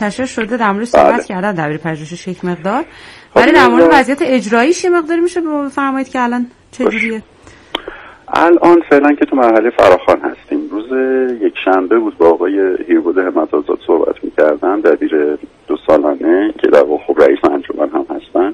منتشر شده، در مورد صحبت کردن دبیر پژوهشش یک مقدار، ولی در مورد وضعیت اجراییش یه مقداری میشه بفرمایید که الان چجوریه؟ الان فعلا که تو مرحله فراخوان هستیم. روز یک شنبه بود با آقای هیربود همت‌آزاد صحبت می‌کردم، دبیر 2 سالانه که در واقع رئیس انجمن هم هستن.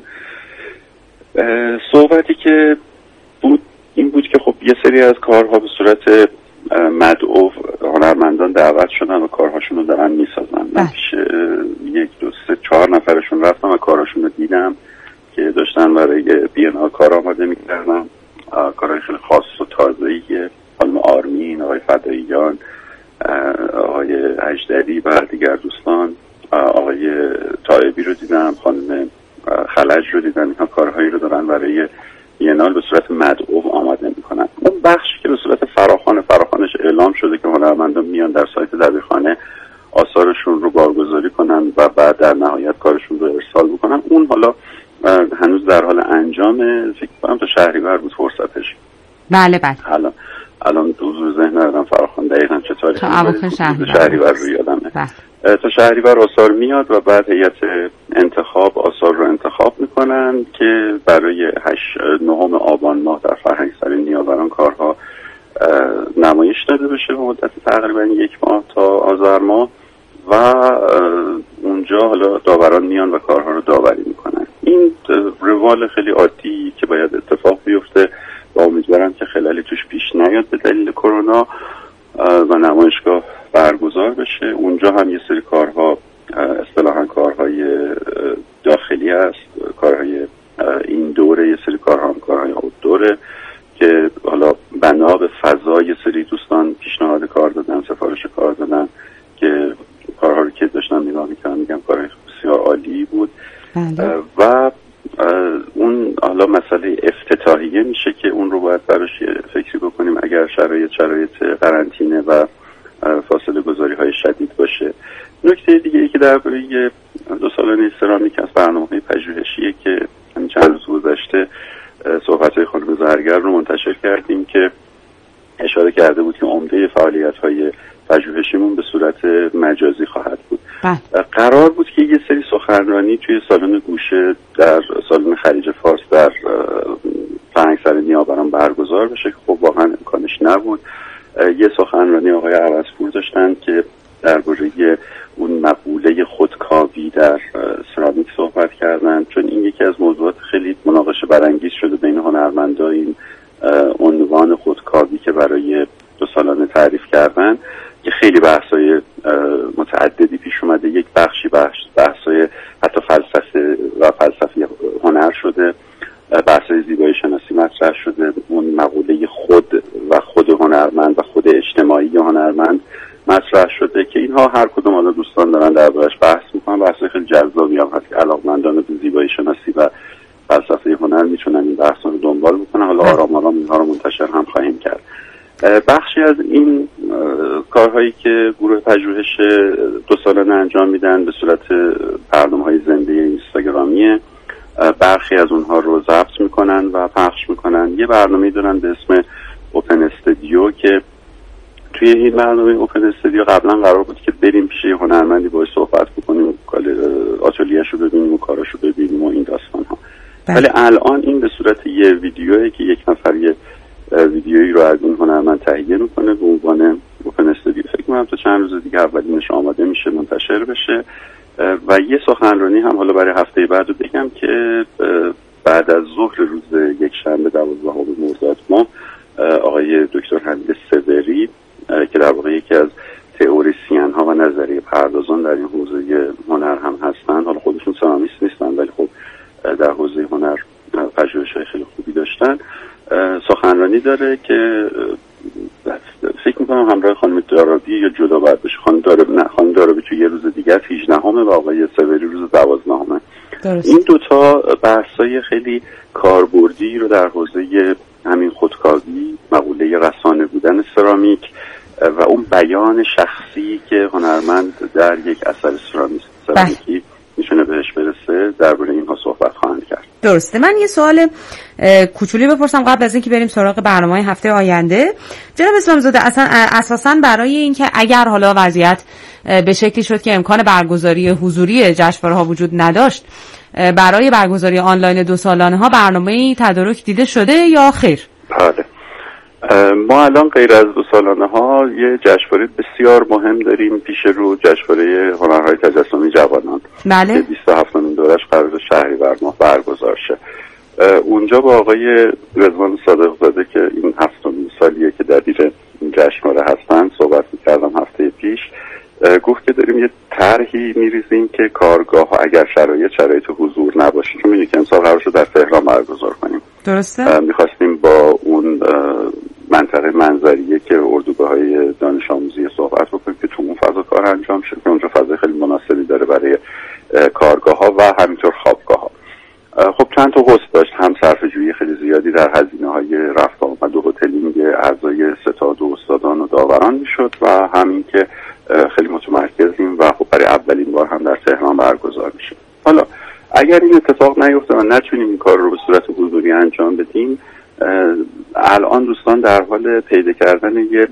صحبتی که بود این بود که خب یه سری از کارها به صورت مدعو هنرمندان دعوت شدن و کارهاشون رو دارن میسازن. من پیش 1 2 3 4 نفرشون رفتم و کارهاشون رو دیدم که داشتن برای بی‌انال کار آماده می‌کردن. کارهای خیلی خاص و تازه‌ایه. خانم آرمین، آقای فداییان، آقای اجدری و دیگر دوستان، آقای طایبی رو دیدم، خانم خلج رو دیدم. اینها کارهایی رو دارن برای بی‌انال به صورت مدعو آماده میکنن. اون بخشی که به صورت فراخوانش اعلام شده که هنرمندان میان در سایت دبیرخانه آثارشون رو بارگذاری کنن و بعد در نهایت کارشون رو ارسال بکنن، اون حالا هنوز در حال انجامه. فکر کنم تا شهریور بود فرصتش. بله. الان حضور ذهن ندارم فراخوان دقیقاً چه تاریخی تا اواخر شهریور رو یادمه. تا شهریور آثار میاد و بعد هیئت انتخاب آثار رو انتخاب میکنن که برای 9 آبان ماه در فرهنگسرای نیاوران کارها نمایش داده بشه به مدت تقریبا 1 ماه تا آذر ماه و اونجا حالا داوران میان و کارها رو داوری میکنن. این روال خیلی عادی که باید اتفاق بیفته و امیدوارم که خلالی توش پیش نیاد به دلیل کرونا و نمایشگاه برگزار بشه. اونجا هم یه سری کارها اصطلاحاً کارهای داخلی هست، کارهای این دوره، یه سری کارها هم کارهای آوتدوره که حالا بنا به فضا یه سری دوستان پیشنهاد کار دادن، سفارش کار دادن که کارها رو که داشتم نگاه میکنم میگم کارهای بسیار عالی بود. و اون حالا مسئله افتتاحیه میشه که اون رو باید براش فکری بکنیم اگر شرایط قرنطینه و فاصله گذاری های شدید باشه. نکته دیگه ای که درباره 2 سالانه سرامیک از برنامه‌های پژوهشیه که همین چند روز گذشته صحبت‌های خانم زرگر رو منتشر کردیم که اشاره کرده بود که عمده فعالیت‌های پژوهشیمون به صورت مجازی خواهد بود. قرار بود که یه سری سخنرانی توی سالن گوشه در سالن خلیج فارس در فرهنگسرای نیاوران برگزار بشه که خب واقعا امکانش نبود. یه سخنرانی آقای عوضپور داشتن که درباره اون مقوله خودکاوی در سرامیک صحبت کردن، چون این یکی از موضوعات خیلی مناقشه برانگیز شده بین هنرمندا. این عنوان خودکاوی که برای 2 سالانه تعریف کردن که خیلی بحث‌های متعددی پیش اومده. یک بخشی بحث‌های حتی فلسفی هنر شده، بحث‌های زیبایی شناسی مطرح شده، اون مقوله خود و خود هنرمند و خود اجتماعی هنرمند مطرح شده که اینها هر کدوم حالا دوستان دارن دربارش بحث میکنن. بحث‌های خیلی جذابی هم هست که علاقه‌مندان به زیبایی شناسی و فلسفه هنر میتونن این بحث‌ها رو دنبال بکنن. حالا آرام اینها رو منتشر هم خواهیم کرد. بخشی از این کارهایی که گروه پژوهش 2 سالانه انجام میدن به صورت برنامه‌های زنده اینستاگرامیه. برخی از اونها رو ضبط میکنن و پخش میکنن. یه برنامه‌ای دارن به اسم اوپن استودیو که توی این برنامه اوپن استودیو قبلا قرار بود که بریم پیش هنرمندی باهاش صحبت بکنیم، آتلیه‌شو ببینیم و کاراشو ببینیم و این داستان‌ها. ولی الان این به صورت یه ویدیویی که یک نفر یه ویدیویی رو از این هنرمند تهیه میکنه به عنوان اوپن استودیو. فکر می‌کنم تا چند روز دیگه اولینش آماده میشه منتشر بشه. و یه سخنرانی هم حالا برای هفته بعد رو بگم که بعد از ظهر روز یک شنبه 12 مرداد ماه آقای دکتر حمید سوری که در واقع یکی از تئوریسین ها و نظریه پردازان در این حوزه هنر هم هستن، حالا خودشون سرامیست نیستن ولی خب در حوزه هنر پژوهش‌های خیلی خوبی داشتن، سخنرانی داره که فکر میکنم همراه خانم دارابی یا جدا باید بشه. خانم دارابی توی یه روز دیگر 18 و آقای سوری روز 12. این دوتا بحثای خیلی کاربردی رو در حوزه همین خودکاوی، مقوله رسانه بودن سرامیک و اون بیان شخصی که هنرمند در یک اثر سرامیکی میتونه بهش برسه، درباره اینها صحبت خواهند کرد. درسته. من یه سوال کوچولی بپرسم قبل از اینکه بریم سراغ برنامه‌های هفته آینده. جناب اسلامزاده، اصلا اساساً برای اینکه اگر حالا وضعیت به شکلی شد که امکان برگزاری حضوری جشنواره‌ها وجود نداشت، برای برگزاری آنلاین 2 سالانه ها برنامه‌ای تدارک دیده شده یا خیر؟ بله، ما الان غیر از 2 سالانه ها یه جشنواره بسیار مهم داریم پیش رو، جشنواره هنرهای تجسمی جوانان. بله. 27مین دورش قرار شهریور ماه برگزار شه. اونجا با آقای رضوان صادق‌زاده که این 7مین سالیه که دبیر این جشنواره هستن صحبت می‌کردم هفته پیش، گفت که داریم یه طرحی می‌ریزیم که کارگاه ها اگر شرایط حضور نباشه، چون می‌دونید که امسال قرار شد در تهران برگزار کنیم. درسته. می‌خواستیم با اون منطقه منظریه که اردوگاه‌های دانش آموزی صحبت بکنیم که تو اون فضا کار انجام شه، که اونجا فضای خیلی مناسبی داره برای کارگاه‌ها و همینطور خوابگاه‌ها. خب چند تا حوض داشت، هم صرفه‌جویی خیلی زیادی در هزینه‌های رفت آمد و هتلینگ اعضای ستاد و استادان و داوران میشد و همین که خیلی متمرکزیم و خب برای اولین بار هم در تهران برگزار میشه. حالا اگر این اتفاق نیفته و نتونیم این کار رو به صورت حضوری انجام بدیم، الان دوستان در حال پیدا کردن یه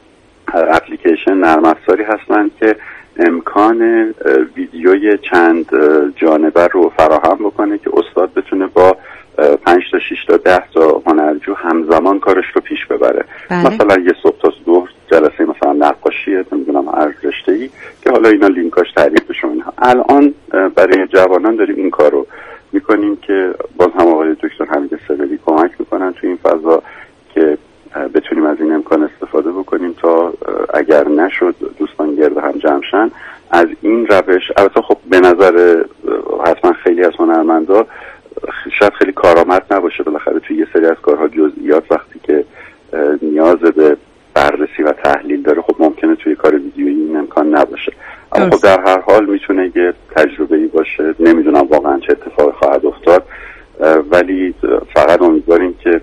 اپلیکیشن نرم افزاری هستن که امکان ویدیوی چند جانبه رو فراهم بکنه که استاد بتونه با 5 تا 6 تا 10 تا هنرجو همزمان کارش رو پیش ببره. مثلا یه صبح تا ظهر جلسه مثلا نقاشیه، نمیدونم هر رشته‌ای که حالا اینا لینکاش تعریف بشه. الان برای جوانان داریم این کار رو میکنیم که باز هم آقای دکتر حمید سبلی کمک میکنن تو این فضا که بتونیم از این امکان استفاده بکنیم تا اگر نشد دوستان گرد هم جمع شن از این روش. البته خب به نظر حتما خیلی از هنرمندا شاید خیلی کارآمد نباشه، بالاخره توی یه سری از کارها جزئیات وقتی که نیاز به بررسی و تحلیل داره خب ممکنه توی کار ویدیویی این امکان نباشه، اما خب در هر حال میتونه یه تجربه‌ای باشه. نمیدونم واقعا چه اتفاقی خواهد افتاد، ولی فقط امیدواریم که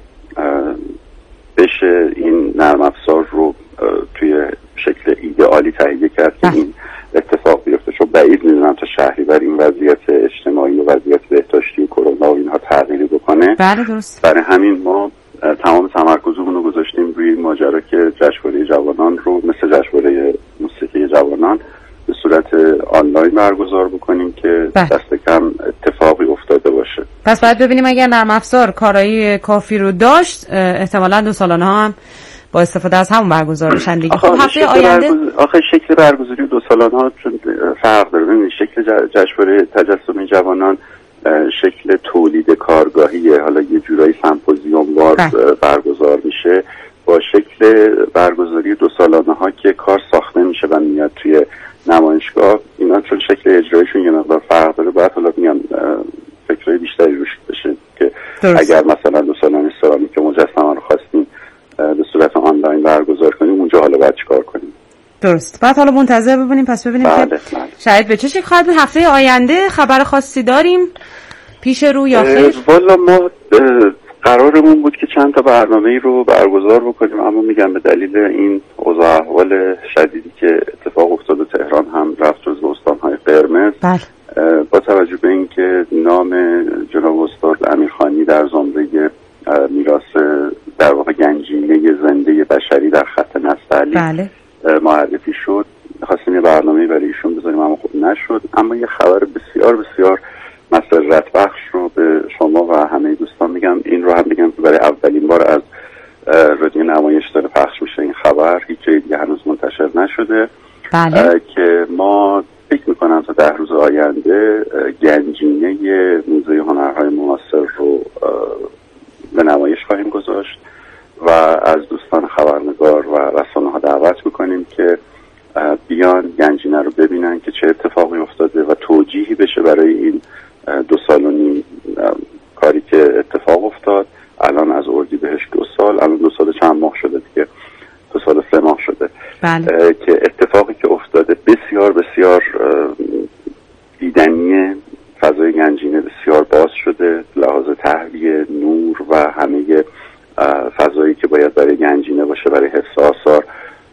بشه این نرم افزار رو توی شکل ایدئالی تهیه کرد که این اتفاق بیفته، چون بعید میدونم تا شهریور این وضعیت اجتماعی و وضعیت بهداشتی و کرونا و اینها تغییری بکنه. بله درست. برای همین ما تمام تمرکزمون رو گذاشتیم روی این ماجرا که جشنواره جوانان رو مثل جشنواره موسیقی جوانان به صورت آنلاین برگزار بکنیم که دست کم اتفاقی افتاده باشه. پس باید ببینیم اگر نرم افزار کارایی کافی رو داشت احتمالاً 2 سالانه هم با استفاده از همون برگزار بشن دیگه. خب هفته آینده شکل برگزاری 2 سالانه ها چون فرق داره. ببینید شکل جشنواره تجسمی جوانان شکل تولید کارگاهیه، حالا یه جورایی سمپوزیوم وار برگزار میشه، با شکل برگزاری 2 سالانه ها که کار ساخته میشه و میاد توی نمایشگاه. اینا چون شکل اجرایشون یه مقدار فرق داره، باید حالا میگم فکرهای بیشتری روش بشه که اگر مثلا 2 سالانه سرامیک مجسمه رو خواستیم به صورت آنلاین برگزار کنیم اونجا حالا باید چیکار کنیم. درست. بعد حالا منتظر ببینیم پس ببینیم که شاید به چه شکل خواهد بود. هفته آینده خبر خاصی داریم پیش رو یا خیر؟ والا ما قرارمون بود که چند تا برنامه‌ای رو برگزار بکنیم، اما میگم به دلیل این اوضاع احوال شدیدی که اتفاق افتاد و تهران هم رفت جزو استان‌های قرمز، با توجه به اینکه نام جناب استاد امیرخانی در زمره میراث در واقع گنجینه زنده بشری در خط نستعلیق معرفی شد، خواستیم یه برنامه‌ای برای ایشون بذاریم اما خب نشد. اما یه خبر بسیار بسیار مسرت بخش رو به شما و همه دوستان میگم، این رو هم بگم که برای اولین بار از رادیو نمایش داره پخش میشه این خبر، هیچ جای دیگه هنوز منتشر نشده. که ما فکر میکنم تا 10 روز آینده گنجینه موزه هنرهای معاصر رو به نمایش خواهیم گذاشت و از دوستان خبرنگار و رسانه ها دعوت میکنیم که بیان گنجینه رو ببینن که چه اتفاقی افتاده و توجیهی بشه برای این 2 سال و نیم کاری که اتفاق افتاد. الان از اردیبهشت 2 سال، الان 2 سال چند ماه شده دیگه، 2 سال 3 ماه شده که اتفاقی که افتاده بسیار بسیار دیدنیه. فضای گنجینه بسیار باز شده، لحاظ تهویه، نور و همه فضایی که باید برای گنجینه باشه برای حفظ آثار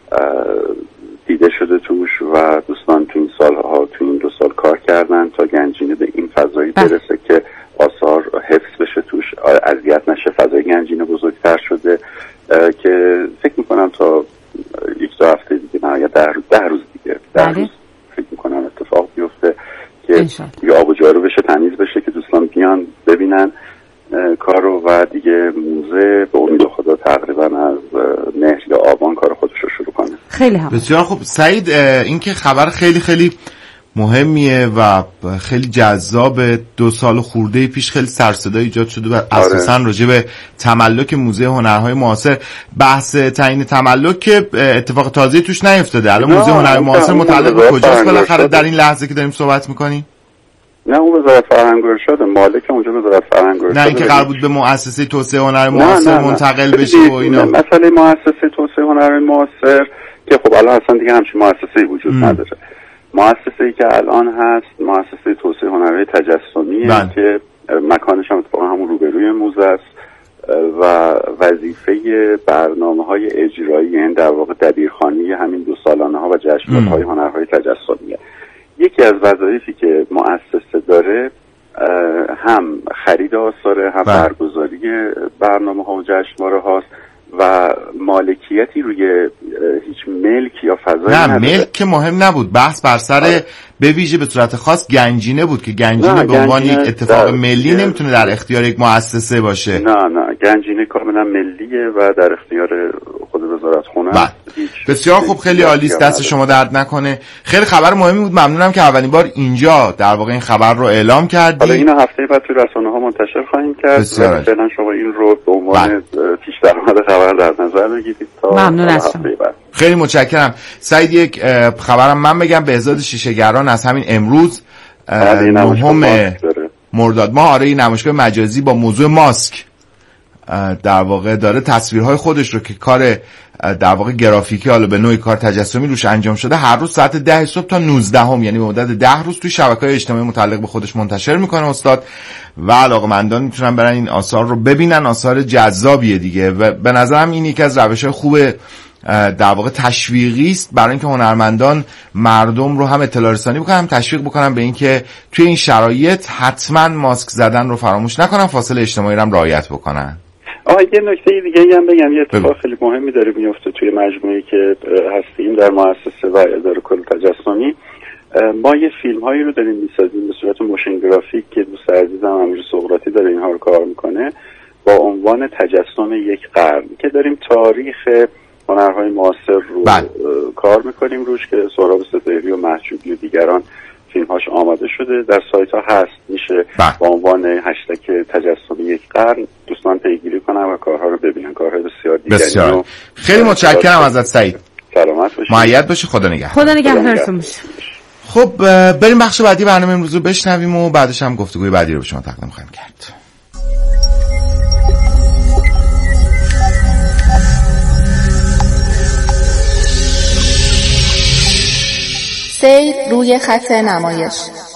دیده شده توش و دوستان تو این سالها تو این 2 سال کار کردن تا گنجینه به این فضایی برسه که آثار حفظ بشه توش، اذیت نشه. فضای گنجینه بزرگتر شده که فکر میکنم تا 1-2 هفته دیگه نه یا 10 روز دیگه 10 روز فکر میکنم اتفاق بیفته که یه آب و جارو بشه، تمیز بشه که دوستان بیان ببینن کارو و دیگه موزه به امید خدا تقریبا از مهر یا آبان کار خودش رو شروع کنه. خیلی هم بسیار خوب. سعید، این که خبر خیلی خیلی مهمیه و خیلی جذاب. 2 سال خورده پیش خیلی سر صدا ایجاد شده و اساساً راجع به تملک موزه هنرهای معاصر. بحث تعیین تملک که اتفاق تازه‌ای توش نیفتاده. الان موزه هنرهای معاصر متعلق به کجاست بالاخره در این لحظه که داریم صحبت می‌کنیم؟ نه اون وزارت فرهنگ و ارشاد، مالک اونجا وزارت فرهنگ و ارشاد. نه اینکه قرار بود به مؤسسه توسعه هنر معاصر منتقل بشه و اینا. مسئله مؤسسه توسعه هنر معاصر که خب الان اصلا دیگه همچین مؤسسه‌ای وجود نداره. مؤسسه‌ای که الان هست مؤسسه توسعه هنرهای تجسمیه که مکانش هم اتفاقا همون روبروی موزه است و وظیفه برنامه‌های اجرایی، یعنی در واقع دبیرخوانی همین 2 سالانه‌ها و جشنواره‌های هنرهای تجسمیه. یکی از وظایفی که مؤسسه داره هم خرید آثار، هم برگزاری برنامه‌ها و جشنواره هاست و مالکیتی روی هیچ ملک یا فضایی نه ملک که مهم نبود. بحث بر سر به ویژه به صورت خاص گنجینه بود که گنجینه به عنوان یک اتفاق ملی نمیتونه در اختیار یک مؤسسه باشه. نه گنجینه کاملا ملیه و در اختیار خود وزارت خونه. بسیار خوب، خیلی عالی است، دست شما درد نکنه. خیلی خبر مهمی بود. ممنونم که اولین بار اینجا در واقع این خبر رو اعلام کردی. حالا اینو هفته بعد توی رسانه‌ها منتشر خواهیم کرد. فعلا شما این رو به عنوان پیش درآمد خبر در نظر بگیرید تا ممنون از شما. خیلی متشکرم. سعید، یک خبرم من بگم. بهزاد شیشه‌گران از همین امروز 9 مرداد ماه نمایشگاه مجازی با موضوع ماسک در واقع داره تصویرهای خودش رو که کار در واقع گرافیکی، حالا به نوعی کار تجسمی روش انجام شده، هر روز ساعت 10 صبح تا 19 یعنی به مدت 10 روز توی شبکه‌های اجتماعی متعلق به خودش منتشر میکنه استاد و علاقه‌مندان میتونن برن این آثار رو ببینن. آثار جذابیه دیگه و به نظرم این یکی از روش‌های خوب در واقع تشویقی است برای اینکه هنرمندان مردم رو هم اطلاع رسانی بکنن، هم تشویق بکنن به اینکه توی این شرایط حتما ماسک زدن رو فراموش نکنن، فاصله اجتماعی رو هم رعایت بکنن. یه نکته دیگه هم بگم. یه اتفاق خیلی مهمی داره میفته توی مجموعه‌ای که هستیم در مؤسسه و اداره کل تجسمی. ما یه فیلم هایی رو داریم میسازیم به صورت موشن گرافیک که دوست عزیزم امیر سقراطی داره اینها رو کار میکنه با عنوان تجسم یک قرن که داریم تاریخ هنرهای معاصر رو کار میکنیم روش که سهراب سپهری و محجوبی و دیگران فیلمهاش آماده شده، در سایت ها هست، میشه با عنوان هشتگ تجسم یک قرن دوستان پیگیری کنن و کارها رو ببینن. کارهای بسیار خیلی متشکرم ازت سعید. سلامت باشید. مؤید باشی. خدا نگهدار. خدا نگهدارتون باشه. خب بریم بخش بعدی برنامه امروز رو بشنویم و بعدش هم گفتگوی بعدی رو به شما تقدیم خواهیم کرد. سیر روی خط نمایش.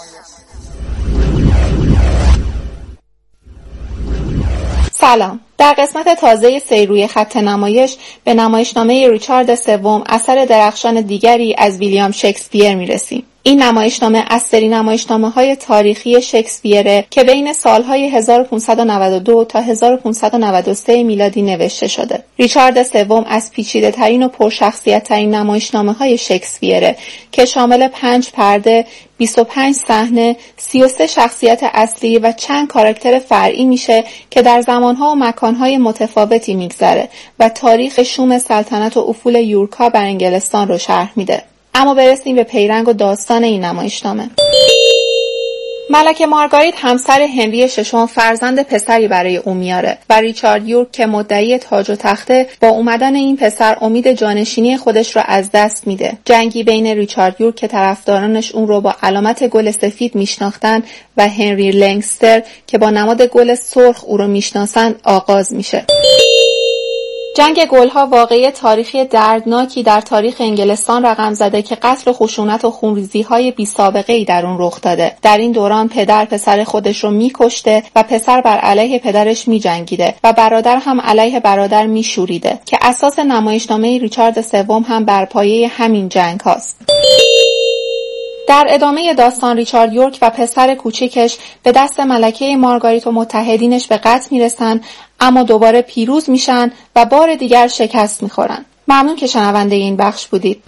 سلام. در قسمت تازه سیر روی خط نمایش به نمایشنامه ریچارد سوم اثر درخشان دیگری از ویلیام شکسپیر میرسیم. این نمایشنامه از سری نمایشنامه‌های تاریخی شکسپیره که بین سالهای 1592 تا 1593 میلادی نوشته شده. ریچارد سوم از پیچیده‌ترین و پرشخصیت‌ترین نمایشنامه‌های شکسپیره که شامل 5 پرده، 25 صحنه، 33 شخصیت اصلی و چند کاراکتر فرعی میشه که در زمانها و مکانهای متفاوتی میگذره و تاریخ شوم سلطنت و افول یورکا بر انگلستان رو شرح میده. اما برسیم به پیرنگ و داستان این نمایشنامه. ملکه مارگاریت همسر هنری ششم فرزند پسری برای او میاره و ریچارد یورک که مدعی تاج و تخته با اومدن این پسر امید جانشینی خودش رو از دست میده. جنگی بین ریچارد یورک که طرفدارانش اون رو با علامت گل سفید میشناختن و هنری لنگستر که با نماد گل سرخ او رو میشناسند آغاز میشه. جنگ گلها واقعه تاریخی دردناکی در تاریخ انگلستان رقم زده که قتل و خشونت و خونریزی‌های بی‌سابقه‌ای در اون رخ داده. در این دوران پدر پسر خودش رو می‌کشته و پسر بر علیه پدرش می‌جنگیده و برادر هم علیه برادر می‌شوریده که اساس نمایشنامه ریچارد سوم هم بر پایه همین جنگ هاست. در ادامه داستان ریچارد یورک و پسر کوچکش به دست ملکه مارگاریت و متحدینش به قتل میرسن، اما دوباره پیروز میشن و بار دیگر شکست میخورن. ممنون که شنونده این بخش بودید.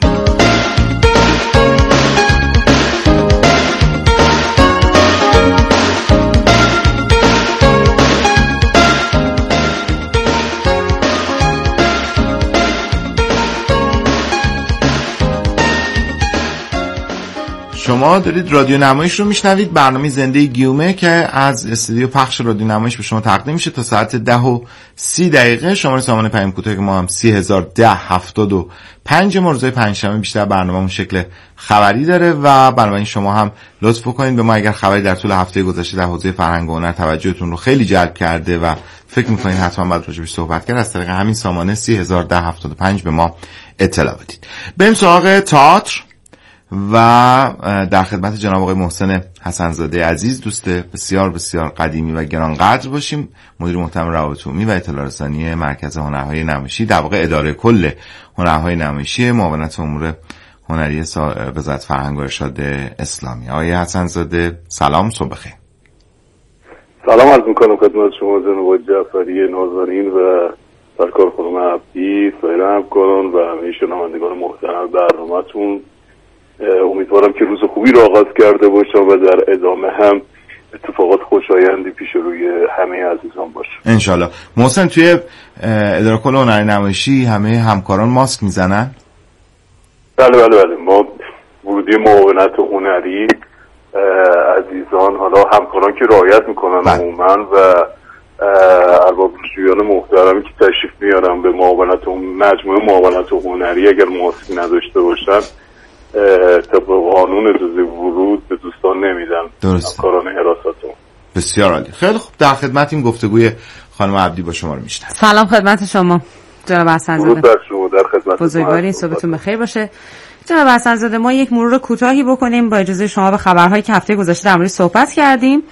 شما دارید رادیو نمایش رو میشنوید، برنامه زنده گیومه که از استودیو پخش رادیو نمایش به شما تقدیم میشه تا ساعت 10:30. شماره سامان پیام کوتاه که ما هم 301075 روزهای پنجشنبه بیشتر برنامه‌مون شکل خبری داره و بنابراین شما هم لطف بکنید به ما اگر خبری در طول هفته گذشته در حوزه فرهنگ و هنر توجهتون رو خیلی جلب کرده و فکر می‌کنید حتما باید راجعش صحبت کرد، از طریق همین سامانه 301075 به ما اطلاع بدید. بریم سراغ تئاتر و در خدمت جناب آقای محسن حسن‌زاده عزیز، دوست بسیار بسیار قدیمی و گرانقدر باشیم، مدیر محترم روابط عمومی و اطلاع رسانی مرکز هنرهای نمایشی، در واقع اداره کل هنرهای نمایشی معاونت امور هنری وزارت فرهنگ و ارشاد اسلامی. آقای حسن‌زاده سلام، صبح بخیر. سلام عرض می‌کنم خدمت شما جناب جعفری نازنین و سرکار خانم عبدی، سایر همکاران و همه شنوندگان محترم برنامه‌تون. امیدوارم که روز خوبی رو آغاز کرده باشم و در ادامه هم اتفاقات خوشایندی پیش روی همه عزیزان باشه انشالله. محسن، توی اداره کل هنری نمایشی همه همکاران ماسک میزنن؟ بله. ما ورودی معاونت هنری عزیزان، حالا همکاران که رعایت میکنن عموما و ارباب رجوعیان محترمی که تشریف میارن به معاونت مجموعه معاونت هنری، اگر ماسک نداشته باشن طبق قانون اجازه ورود به دوستان نمیدن. درسته. همکاران حراستون. بسیار عالی. خیلی خوب، در خدمتیم. گفتگوی خانم عبدی با شما رو میشنویم. سلام خدمت شما جناب حسن‌زاده. درود بر شما، در خدمت. بزرگواری، صبحتون بخیر باشه. جناب حسن‌زاده، ما یک مرور کوتاهی بکنیم با اجازه شما به خبرهایی که هفته گذشته در موردش صحبت کردیم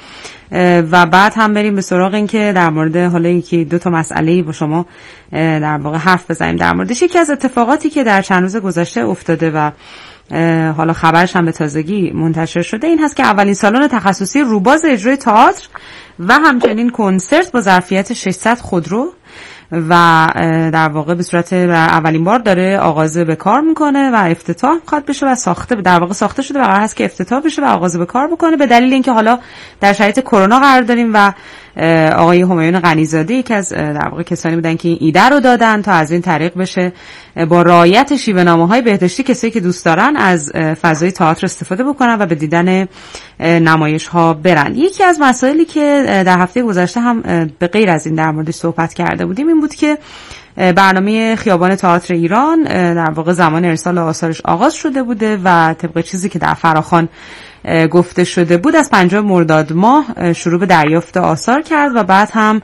و بعد هم بریم به سراغ این که در مورد حالا یکی دو تا مسئله‌ای با شما در واقع حرف بزنیم در موردش. یکی از اتفاقاتی که در چند روز گذشته افتاده و حالا خبرش هم به تازگی منتشر شده این هست که اولین سالن تخصصی روباز اجرای تئاتر و همچنین کنسرت با ظرفیت 600 خودرو و در واقع به صورت اولین بار داره آغاز به کار میکنه و افتتاح میخواد بشه و ساخته شده و قرار هست که افتتاح بشه و آغاز به کار بکنه، به دلیل اینکه حالا در شرایط کرونا قرار داریم و آقای همایون غنی‌زاده یکی از در واقع کسانی بودن که این ایده رو دادن تا از این طریق بشه با رعایت شیوه‌نامه‌های بهداشتی کسایی که دوست دارن از فضای تئاتر استفاده بکنن و به دیدن نمایش‌ها برن. یکی از مسائلی که در هفته گذشته هم به غیر از این در موردش صحبت کرده بودیم این بود که برنامه خیابان تئاتر ایران در واقع زمان ارسال آثارش آغاز شده بوده و طبق چیزی که در فراخوان گفته شده بود از 5 مرداد ماه شروع به دریافت آثار کرد و بعد هم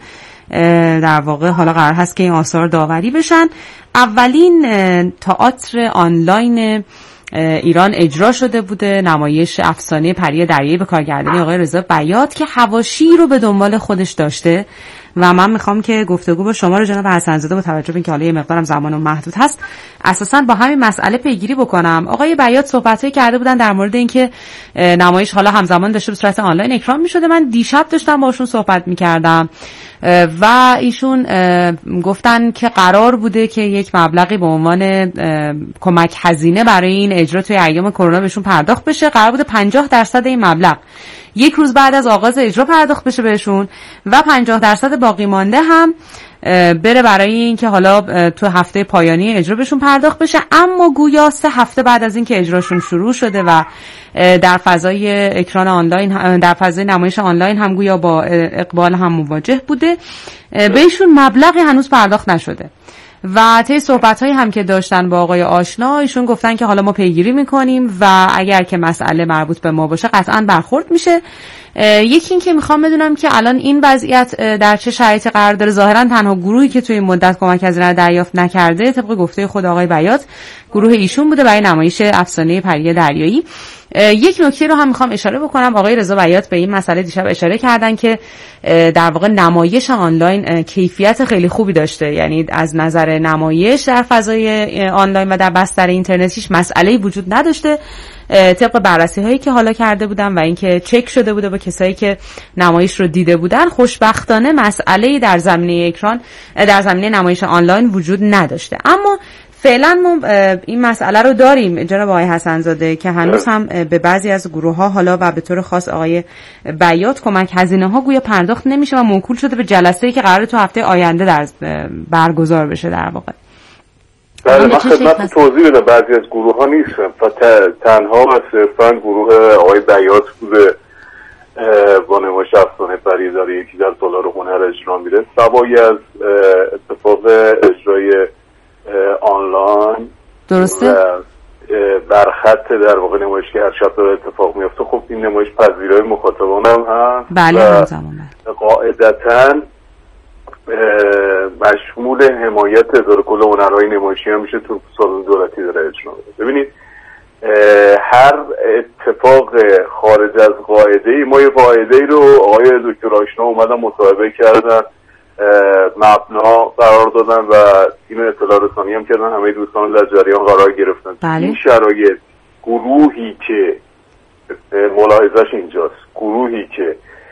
در واقع حالا قرار هست که این آثار داوری بشن. اولین تئاتر آنلاین ایران اجرا شده بوده، نمایش افسانه پری دریایی به کارگردانی آقای رضا بیات که حواشی رو به دنبال خودش داشته و من میخوام که گفتگو با شما رو جناب حسن‌زاده با توجه به اینکه حالا یه مقدارم زمانم محدود هست اساساً با همین مسئله پیگیری بکنم. آقای بیات صحبتایی کرده بودن در مورد اینکه نمایش حالا همزمان داشته به صورت آنلاین اکران میشده. من دیشب داشتم باشون صحبت میکردم و ایشون گفتن که قرار بوده که یک مبلغی به عنوان کمک هزینه برای این اجرا توی ایام کرونا بهشون پرداخت بشه. قرار بوده 50% این مبلغ یک روز بعد از آغاز اجرا پرداخت بشه بهشون و 50% باقی مانده هم بره برای این که حالا تو هفته پایانی اجرا بهشون پرداخت بشه. اما گویا 3 هفته بعد از این که اجراشون شروع شده و در فضای اکران آنلاین، در فضای نمایش آنلاین هم گویا با اقبال هم مواجه بوده، بهشون مبلغی هنوز پرداخت نشده و طی صحبت‌هایی هم که داشتن با آقای آشنا ایشون گفتن که حالا ما پیگیری می‌کنیم و اگر که مسئله مربوط به ما باشه قطعاً برخورد میشه. یکی این که میخوام بدونم که الان این وضعیت در چه شرایطی قرار داره. ظاهراً تنها گروهی که توی این مدت کمک هزینه دریافت نکرده طبق گفته خود آقای بیات گروه ایشون بوده برای نمایش افسانه پری دریایی. یک نکته رو هم میخوام اشاره بکنم. آقای رضا بیات به این مسئله دیشب اشاره کردن که در واقع نمایش آنلاین کیفیت خیلی خوبی داشته، یعنی از نظر نمایش در فضای آنلاین و در بستر اینترنت هیچ مسئله‌ای وجود نداشته طبق بررسی هایی که حالا کرده بودم و اینکه چک شده بوده با کسایی که نمایش رو دیده بودن، خوشبختانه مسئله‌ای در زمینه اکران در زمینه نمایش آنلاین وجود نداشته. اما فعلا ما این مسئله رو داریم جناب آقای حسن‌زاده که هنوز هم به بعضی از گروه‌ها حالا و به طور خاص آقای بیات کمک هزینه‌ها گویا پرداخت نمیشه و موکول شده به جلسه‌ای که قراره تو هفته آینده برگزار بشه در واقع. بله، من خدمت توضیح بدم. بعضی از گروه‌ها نیستن، تنها و صرفا گروه آقای بیات بوده با نمایش افسانه پری داره یکی در تالار هنر اجرا میره. سوایی از اتفاق اجرای آنلاین درسته برخط در واقع نمایش که هر شب داره اتفاق میفته. خب این نمایش پذیرای مخاطبان هم هست. بله همزمان قاعدتاً مشمول حمایت اداره کل هنرهای نمایشی هم میشه تو سالن دولتی داره اجرا میشه. ببینید هر اتفاق خارج از قاعده ای، ما یه قاعده ای رو آقای دکتر آشنا اومدن مصاحبه کردن، مبنا قرار دادن و اینو اطلاع رسانی هم کردن، همه دوستان در جریان قرار گرفتن. بله. این شرایط گروهی که ملاحظش اینجاست، گروهی که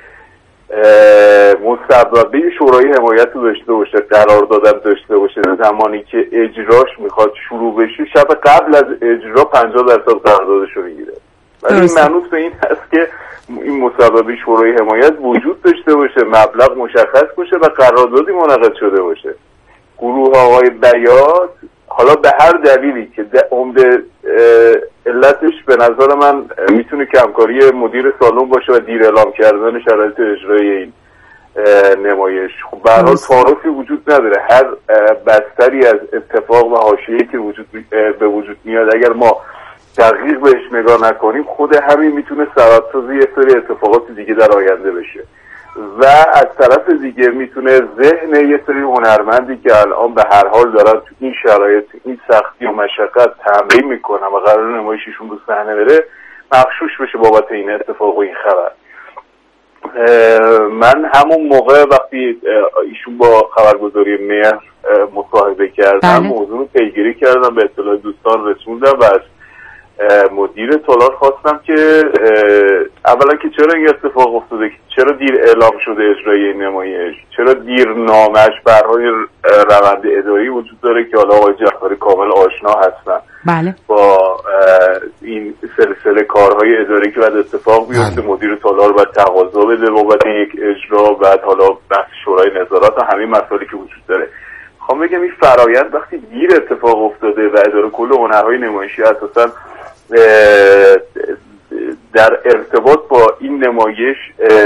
مسببه شورای حمایت رو داشته باشه، قرار دادن داشته باشه، زمانی که اجراش میخواد شروع بشه شب قبل از اجرا 50% قراردادش رو میگیره. ولی این معنوس به این هست که این مسببه شورای حمایت وجود داشته باشه، مبلغ مشخص باشه و قراردادی منعقد شده باشه. گروه آقای بیات حالا به هر دلیلی که عمده علتش به نظر من میتونه کمکاری مدیر سالن باشه و دیر اعلام کردن شرایط اجرای این نمایش. خب به هر حال تعارفی وجود نداره. هر بستری از اتفاق و حاشیه‌ای که به وجود میاد اگر ما دقیق بهش نگاه نکنیم خود همین میتونه سببساز یه سری اتفاقات دیگه در آینده بشه و از طرف دیگه میتونه ذهن یه سری هنرمندی که الان به هر حال دارن تو این شرایط این سختی و مشقت تمرین میکنن و قرار نمایششون رو صحنه بره مغشوش بشه بابت این اتفاق و این خبر. من همون موقع وقتی ایشون با خبرگزاری مهر مصاحبه کردم موضوع رو پیگیری کردم، به اطلاع دوستان رسوندم و از مدیر تالار خواستم که اولا که چرا این اتفاق افتاده، چرا دیر اعلام شده اجرای نمایش، چرا دیر نامش برای روند اداری وجود داره که حالا آقای جعفری کامل آشنا هستن. بله. با این سلسله کارهای اداری که بعد اتفاق بیفته مدیر تالار باید تقاضا بده بابت یک اجرا، بعد حالا بحث شورای نظارت و همین مسائلی که وجود داره. خواهم بگم این فرایند وقتی دیر اتفاق افتاده و اداره کل هنرهای نمایشی اساساً در ارتباط با این نمایش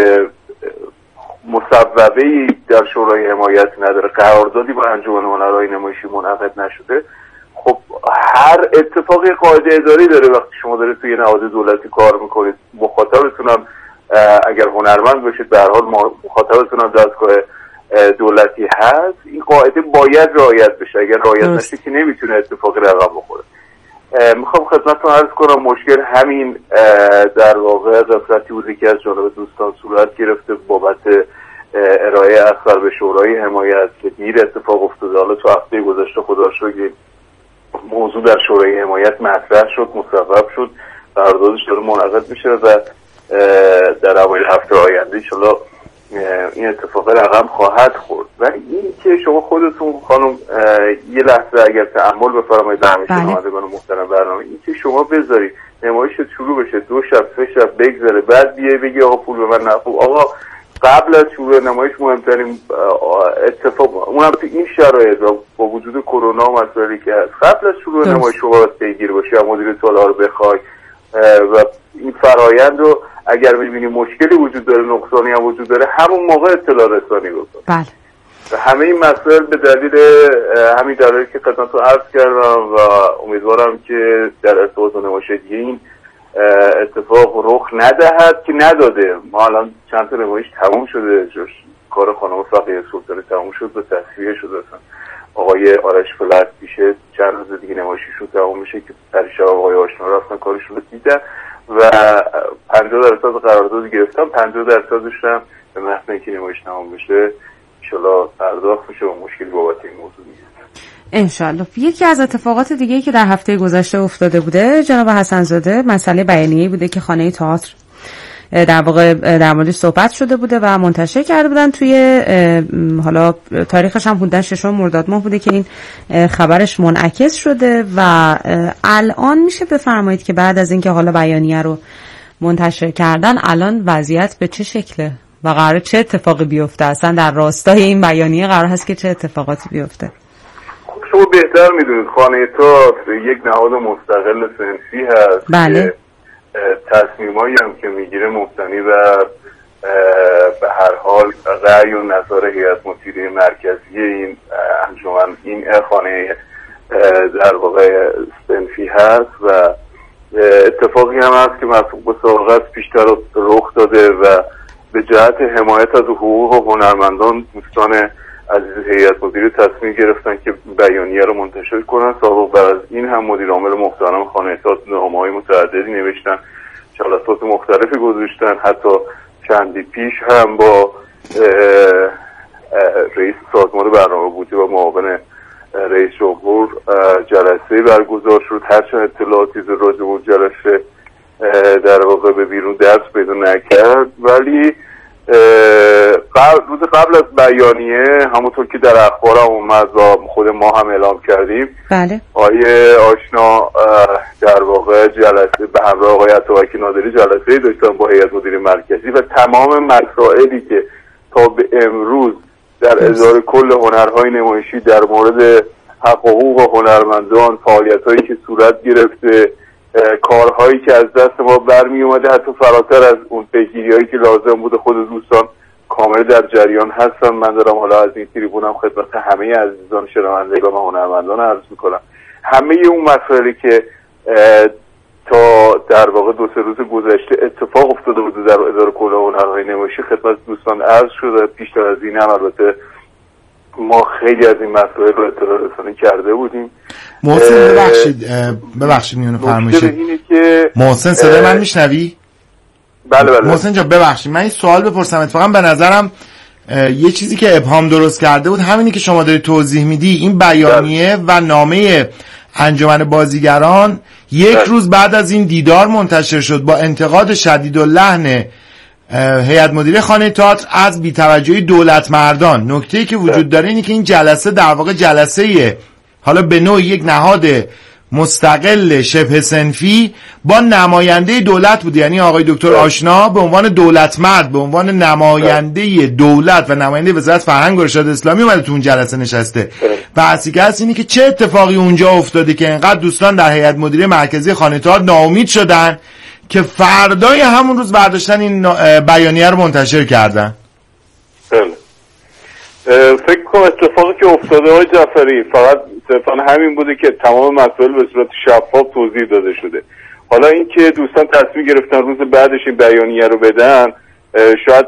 مصوبه‌ای در شورای حمایت نداره، قراردادی با انجمن هنرهای نمایشی منعقد نشده، خب هر اتفاقی قاعده اداری داره. وقتی شما دارید توی نهاد دولتی کار میکنید مخاطبتون هم اگر هنرمند باشید به هر حال مخاطبتون هم دستگاه دولتی هست، این قاعده باید رعایت بشه. اگر رعایت نشه که نمیتونه اتفاقی رقم بخوره. میخوام خدمتتون عرض کنم مشکل همین در واقع قسمتی بوده که از جانب دوستان صورت گرفته بابت ارائه اثر به شورای حمایت که دیر اتفاق افتاده. حالا تو هفته گذشته خدا رو شکر موضوع در شورای حمایت مطرح شد، مصوب شد، قراردادش داره منعقد میشه و در اوایل هفته آینده ان شاءالله این اتفاق رقم خواهد خورد. و این که شما خودتون خانم یه لحظه اگر تأمل بفرمایید در شنوندگان محترم برنامه، این که شما بذارید نمایش شروع بشه 2 شب 3 شب بگذره بعد بیای بگی آقا پول به من نخوب. آقا قبل از شروع نمایش مهمترین اتفاق اونم تو این شرایط با وجود کرونا و مسائلی که هست قبل از شروع نمایش شما باید پیگیر باشی و مدیر تالار بخوای و این فرایند رو اگر می‌بینی مشکلی وجود داره، نقصانی هم وجود داره، همون موقع اطلاع رسانی بکن. بله. و همه این مسائل به دلیل همین دلایلی که خدمتتون عرض کردم و امیدوارم که در ارتباط با نمایش دیگه این اتفاق رخ ندهد که نداده. ما الان چند تا نمایش تموم شده، کار خانم فقیه سلطانی تموم شد و تصفیه شده اصلا. آقای آرش فلک پیشه چند روز دیگه نمایششون تموم میشه که پریشب آقای آشنا رفتن کارشون رو دیدن و 50% قرارداد گرفتم، 50%ش هم به محض اینکه نمایش تمام بشه ان شاءالله پرداخت میشه و مشکلی بابت این موضوع نیست. انشالله. یکی از اتفاقات دیگه‌ای که در هفته گذشته افتاده بوده جناب حسن‌زاده مسئله بیانیه‌ای بوده که خانه تئاتر در واقع در موردش صحبت شده بوده و منتشر کرده بودن توی حالا تاریخش هم حدوداً 6 مرداد ماه بوده که این خبرش منعکس شده و الان میشه بفرمایید که بعد از اینکه حالا بیانیه رو منتشر کردن الان وضعیت به چه شکله و قراره چه اتفاقی بیفته؟ اصلا در راستای این بیانیه قرار هست که چه اتفاقاتی بیفته؟ شما بهتر میدونید خانه تئاتر یک نهاد مستقل صنفی هست. بله. تصمیمایی هم که میگیره مبتنی بر به هر حال رأی و نظر هیئت مدیره مرکزی این انجمن، این خانه در واقع صنفی هست و اتفاقی هم هست که مسابقه پیشتر رخ داده و به جهت حمایت از حقوق هنرمندان دوستان عزیز هیئت مدیره تصمیم گرفتن که بیانیه رو منتشر کنن. سابق بر از این هم مدیر عامل محترم خانه تئاتر نامه‌های متعددی نوشتن، جلسات مختلفی گذاشتن، حتی چندی پیش هم با رئیس سازمان برنامه‌بودی و معاون رئیس جمهور جلسه برگزار شد. هرچند اطلاعاتی راجع به اون جلسه در واقع به بیرون دست پیدا نکرد، ولی روز قبل از بیانیه همونطور که در اخبار هم اومد و خود ما هم اعلام کردیم، بله، آقای آشنا در واقع جلسه به همراه آقای عطابک نادری جلسه داشتن با هیئت مدیره مرکزی و تمام مسائلی که تا به امروز در اداره کل هنرهای نمایشی در مورد حقوق هنرمندان، فعالیت‌هایی که صورت گرفته، کارهایی که از دست ما برمی اومده، حتی فراتر از اون پیگیری‌هایی که لازم بوده، خود دوستان کامل در جریان هستن. من دارم حالا از این تریبونم خدمت همه عزیزان شنوندگان و هنرمندان عرض میکنم همه اون مسائلی که تا در واقع 2-3 روز گذشته اتفاق افتاده بود در اداره کل هنرهای نمایشی خدمت دوستان عرض شده. پیشتر از این هم البته ما خیلی از این مسائل رو اطلاع رسانی کرده بودیم. محسن ببخشید میونه فرمایشید. محسن صدای من میشنوی؟ بله. محسن جان ببخشید من این سوال بپرسم. اتفاقا به نظرم یه چیزی که ابهام درست کرده بود همینی که شما داری توضیح میدی. این بیانیه و نامه انجمن بازیگران یک روز بعد از این دیدار منتشر شد با انتقاد شدید و لحن هیئت مدیره خانه تئاتر از بی‌توجهی دولت مردان. نکته‌ای که وجود داره اینه که این جلسه در واقع جلسه حالا به نوعی یک نهاد مستقل شبه صنفی با نماینده دولت بود، یعنی آقای دکتر آشنا به عنوان دولت مرد، به عنوان نماینده دولت و نماینده وزارت فرهنگ و ارشاد اسلامی اومده تو اون جلسه نشسته. و اصلی هست اینه که چه اتفاقی اونجا افتاده که اینقدر دوستان در هیئت مدیره مرکزی خانه تئاتر ناامید شدن که فردای همون روز برداشتن این بیانیه رو منتشر کردن. فکر کنم اتفاقی که افتاده های جعفری فقط صرفا همین بوده که تمام مسائل به صورت شفاف توضیح داده شده. حالا این که دوستان تصمیم گرفتن روز بعدش این بیانیه رو بدن، شاید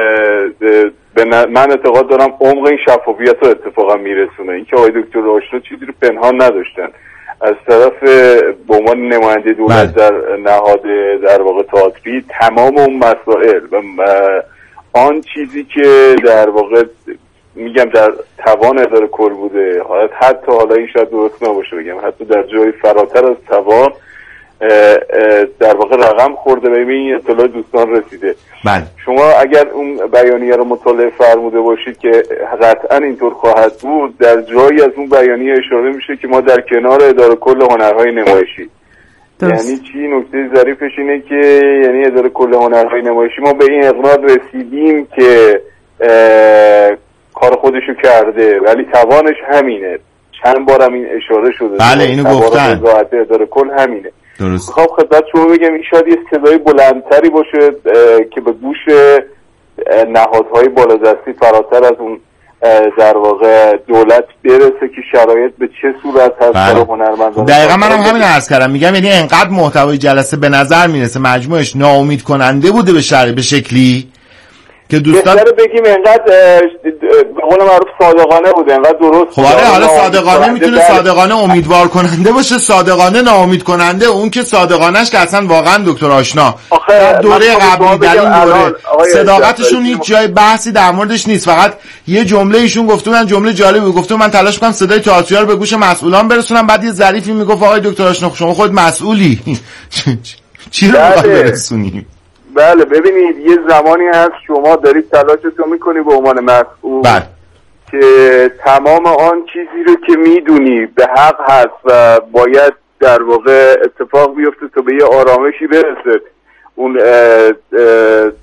من اعتقاد دارم عمق این شفافیت رو اتفاقا میرسونه. این که آقای دکتر آشنا چیزی رو پنهان نداشتن از طرف به عنوان نماینده دولت در نهاد در واقع تئاتری، تمام اون مسائل و آن چیزی که در واقع میگم در توان اداره کل بوده، حتی حالا این شاید درست نباشه بگم، حتی در جای فراتر از توان در واقع رقم خورده و این اطلاع دوستان رسیده. بله. شما اگر اون بیانیه رو مطالعه فرموده باشید که قطعا اینطور خواهد بود، در جایی از اون بیانیه اشاره میشه که ما در کنار اداره کل هنرهای نمایشی درست. یعنی چی؟ نکته ظریفش اینه که یعنی اداره کل هنرهای نمایشی ما به این اقناع رسیدیم که کار خودشو کرده ولی توانش همینه. چند بارم این اشاره شده. بله اینو گفتن. اداره کل همینه. درست. خب خدمت شما بگم این شاید یه صدای بلندتری باشه که به گوش نهادهای بالادستی فراتر از اون در واقع دولت برسه که شرایط به چه صورت هست برای هنرمندان. دقیقاً منم همین عرض کردم. میگم یعنی انقدر محتوای جلسه به نظر میرسه مجموعش ناامید کننده بوده به شکلی که دوستان بگیم انقدر به قول معروف صادقانه بوده، انقدر درست. خب آره، حالا صادقانه میتونه صادقانه امیدوار کننده باشه، صادقانه ناامید کننده. اون که صادقانهش که اصلا واقعا دکتر آشنا در دوره قبلی در این دوره صداقتشون هیچ جای بحثی در موردش نیست. فقط یه جمله ایشون گفتن، جمله جالبی گفتن، من تلاش کنم صدای تئاتر رو به گوش مسئولان برسونم. بعد یه ظریفی میگفت آقای دکتر آشنا شما خود مسئولی چی رو برسونیم؟ بله ببینید یه زمانی هست شما دارید تلاشتو میکنی به عنوان مسئول که تمام آن چیزی رو که میدونی به حق هست و باید در واقع اتفاق بیفته تا به یه آرامشی برسه، اون